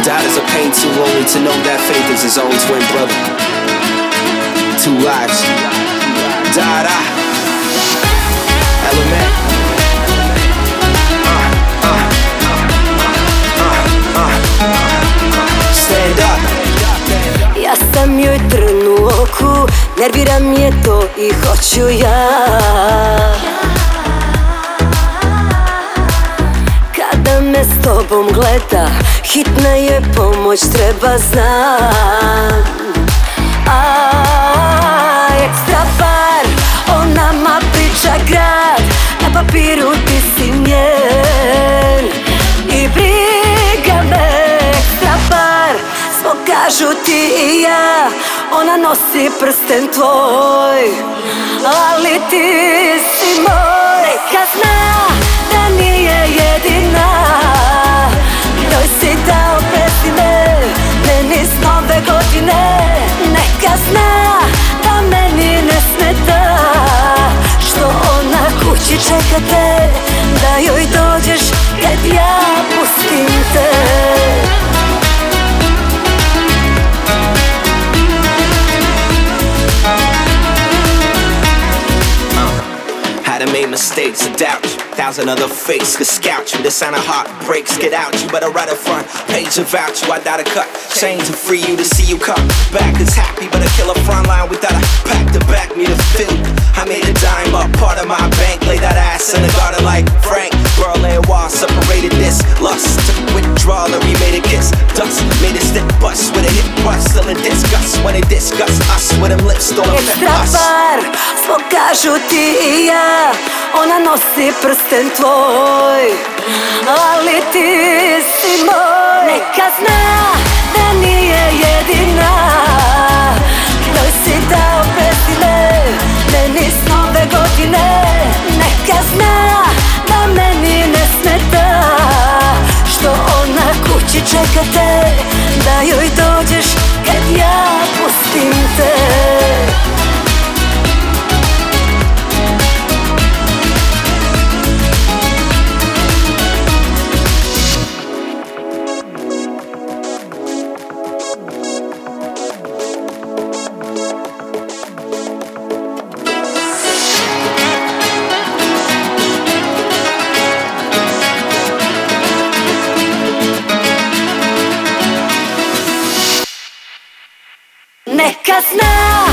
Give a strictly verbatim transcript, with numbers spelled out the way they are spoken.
Died as a pain too only to know that faith is his own twin brother. Two lives. Died I. Element. Uh, uh, uh, uh. Stand up. Ja sam joj trn u oku, nerviram je to i hoću ja. Kada me s tobom gleda, hitna je pomoć, treba znam. A ekstra par, o nama priča grad, na papiru ti si njen. I briga me, ekstra par, svog kažu ti i ja, ona nosi prsten tvoj, ali ti si moj. Neka zna da nije jedina, njoj si dao prezime, meni s nove godine. Neka zna da meni ne smeta što ona kući čeka te, da joj dođeš kad ja pustim te. I made mistakes, I doubt you. Thousand other fakes could scout you. The sign of heartbreaks, get out you. Better write a front page about you. I died a cut chains to free you, to see you come back is happy, but I kill a front line without a pack to back me to feel you. I made a dime up, part of my bank. Lay that ass in the garden like Frank. Berlin wall separated this lust. Took a withdrawal and we made a kiss. Dust made a stick bust with a hit bust. Still in disgust when they discuss us with them lips don't affect us. Ekstra par, svog kažu ti i ja, ona nosi prsten tvoj, ali ti si moj. Neka zna da nije jedina, njoj si dao prezime, meni s nove godine. Neka zna da meni ne smeta što ona kući čeka te, da joj dođeš kad ja pustim te. Neka zna